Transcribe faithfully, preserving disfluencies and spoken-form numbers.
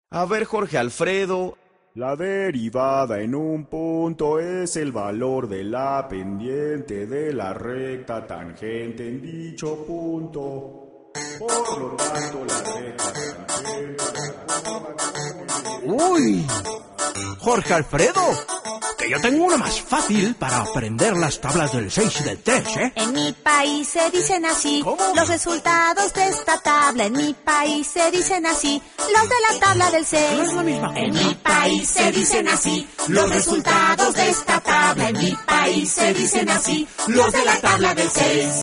A ver, Jorge Alfredo. La derivada en un punto es el valor de la pendiente de la recta tangente en dicho punto. Por lo tanto, la recta tangente... ¡Uy! Jorge Alfredo, que yo tengo una más fácil para aprender las tablas del seis y del tres, ¿eh? En mi país se dicen así. ¿Cómo? Los resultados de esta tabla. En mi país se dicen así. Los de la tabla del seis. No es la misma. En mi país se dicen así. Los resultados de esta tabla. En mi país se dicen así. Los de la tabla del seis.